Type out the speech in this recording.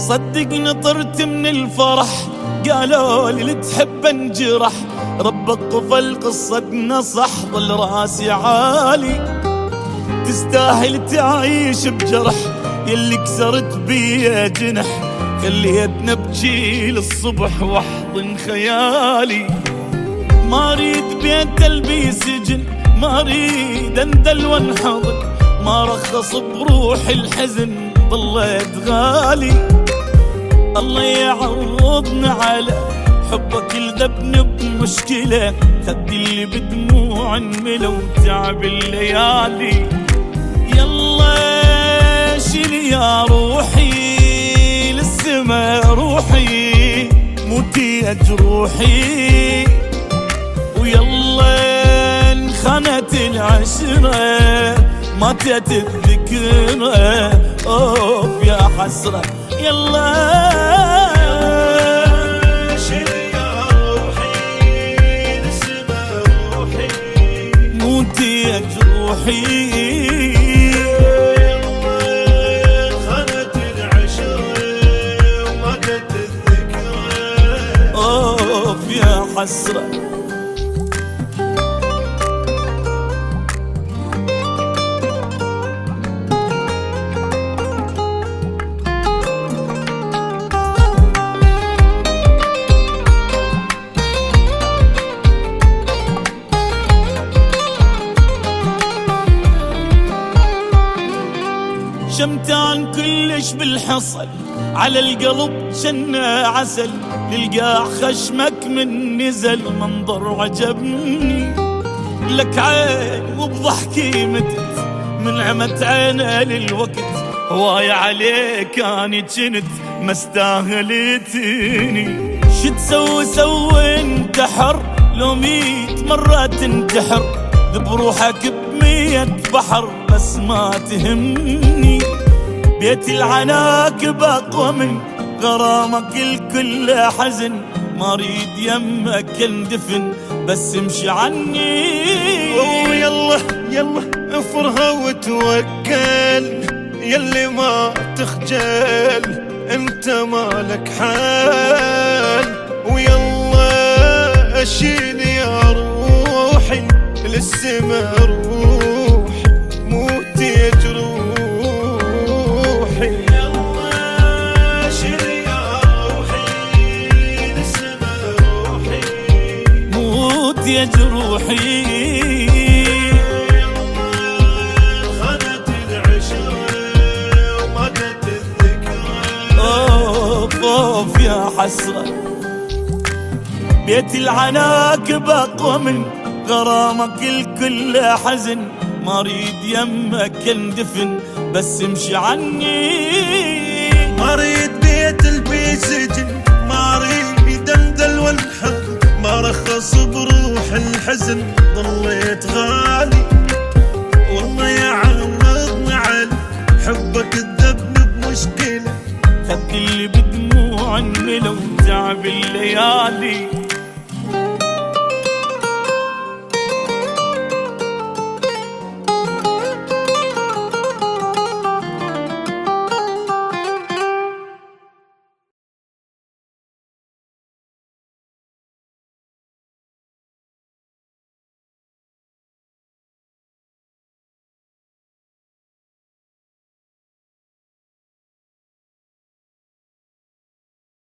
صدق نطرت من الفرح، قالوا لي تحب انجرح، ربك قفل قصتنا صح، ظل راسي عالي. تستاهل تعيش بجرح، يلي كسرت بيا جنح، خليتنا ابكي للصبح واحضن خيالي. ما اريد بيت البي سجن، ما اريد اندل وانحضن، ما رخص بروحي الحزن، ضليت غالي. الله يعوضنا على حبك الذبن بمشكلة، خدي اللي بدموع انملى وتعب الليالي. يلا شيلي يا روحي للسما روحي، موتي يا جروحي، ويلا انخنت العشرة ماتت الذكرى، اوف يا حسرة. يلا شيلي يا روحي للسما روحي، موتي يا جروحي، خانت العشرة وماتت الذكرى، اوف يا حسرة. شمتان كلش بالحصل، على القلب شنا عسل، للقاع خشمك من نزل، منظر عجبني. لك عين وبضحكي متت، من عمت عينه للوقت، هواي عليك اني جنت ما استاهلتني. شو تسوي سوي انتحر، لو 100 مرة تنتحر، ذب روحك ب100 بحر، بس ما تهمني. بيت العناكب اقوى من غرامك الكل حزن، ما اريد يمك اندفن، بس امشي عني. ويلا يلا افرها وتوكل، يلي ما تخجل انت مالك حال. ويلا اشيل يا روحي للسما روح، موتي يا جروحي. يلا شيل يا روحي للسما روحي، موت يا جروحي، خانت العشرة وماتت الذكرى، اوف اوف يا حسرة. بيت العناكب اقوى من غرامك الكل حزن، ما اريد يمك اندفن، بس امشي عني. ما اريد بيت البي سجن، ما اريد اندل والحق، ما رخص بروح الحزن، ضليت غالي. والله يعوضنا على حبك الذبن بمشكلة، خدي اللي بدموع انملى وتعب الليالي.